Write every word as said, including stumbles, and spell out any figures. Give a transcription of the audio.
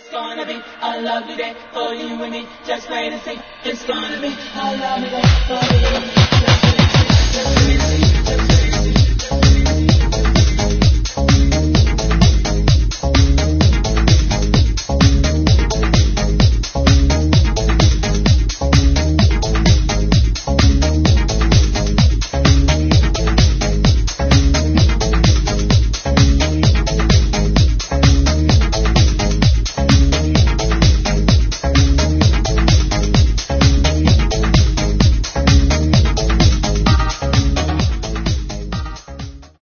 gonna be a lovely day for you and me. Just wait and see. It's gonna be a lovely day for you. Just wait and see. Just wait and see.